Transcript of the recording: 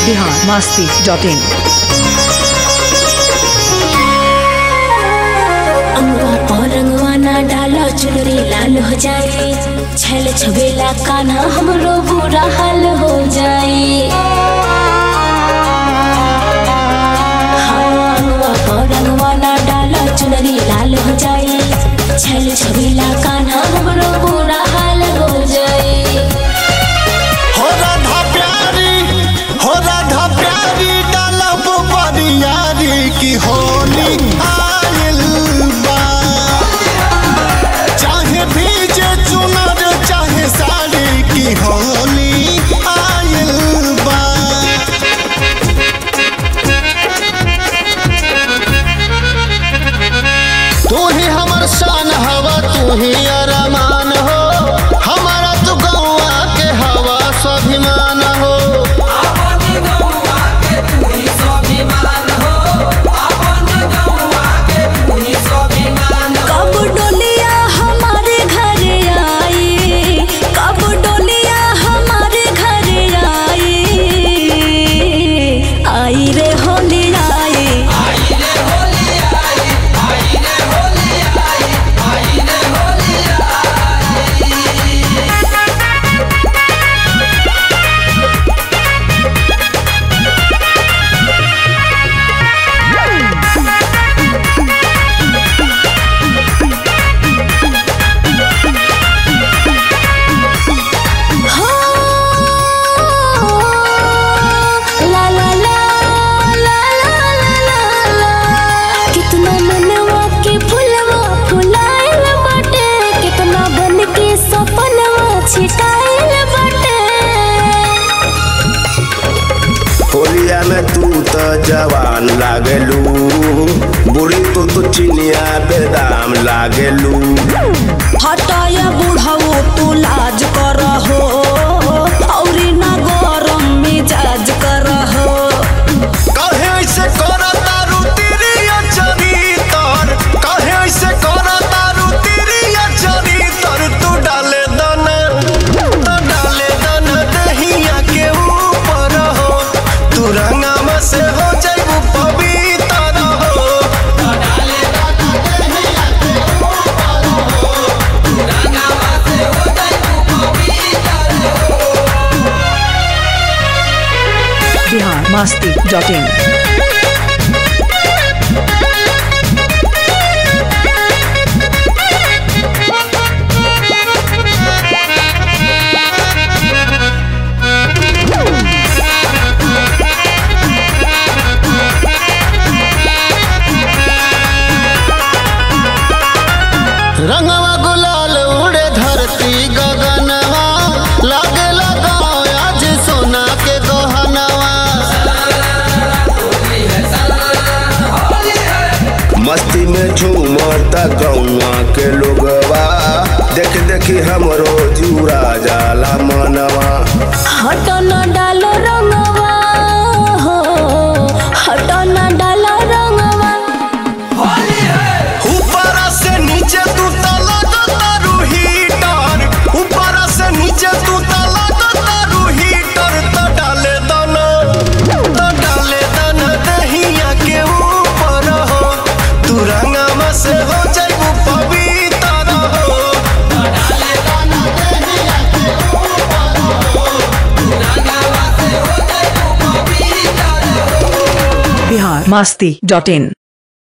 biharmasti.in रंगवा ना डालो चुनरी लाल हो जाए, छल छबेला कान्हा हमरो बुरा हाल हो जाए। रंगवा ना डालो चुनरी लाल हो जाए, छल छबेला कान्हा हमरो बुरा हाल हो जाए। हो राधा प्यारी डालब बरियारी की होली आयल बा, चाहे भीजे चुनर चाहे साड़ी की होली आयल बा। तू ही हमर शान हवा, तू ही अरमान हो, हमारा तू गौआ के हवा स्वाभिमान हो। कब डोलिया हमारे घर आई, कब डोलिया हमारे घर आई, आई रे होली आई। कितना मनवा के फुलवा फुलाइल बाटे, कितना बन के सपनवा छिटाइल बाटे। होलिया में तू तो जवान लागलू, बुढ़ी तू चिनिया बेदाम लागलू। हटाया बुढ़ाओ तू लाज करहो, औरी ना गरम मिजाज करहो। काहे ऐसे करा तारू तिरिया चरितर, काहे ऐसे करा तारू तिरिया चरितर। तू डाले दाना दहिया के ऊपर हो, तू रंगामा से हो जाइबू पवित्र हो। biharmasti.in रंगवा गुलाल उड़े धरती गगनवा, लागे लगाओ आज सोना के गहनवा। मस्ती में झूमता गौआ के लोगवा, देख देखी हमरो जुरा जाला मनवा। हटो न डालो रंगवा हो, हटो न डालो रंगवा। ऊपर से नीचे तू तला तारू हीटर, ऊपर से नीचे तू तला तारू हीटर। तो डाले दाना दहिया के ऊपर हो, तू रंगामा से हो जाइबू पवित्र हो। biharmasti.in